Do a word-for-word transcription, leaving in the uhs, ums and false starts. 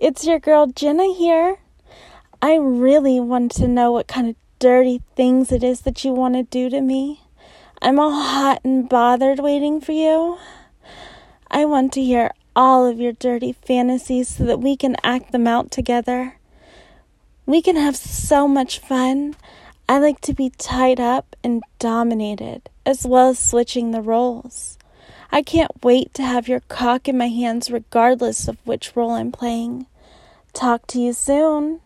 it's your girl Jenna here. I really want to know what kind of dirty things it is that you want to do to me. I'm all hot and bothered waiting for you. I want to hear all of your dirty fantasies so that we can act them out together. We can have so much fun. I like to be tied up and dominated, as well as switching the roles. I can't wait to have your cock in my hands regardless of which role I'm playing. Talk to you soon.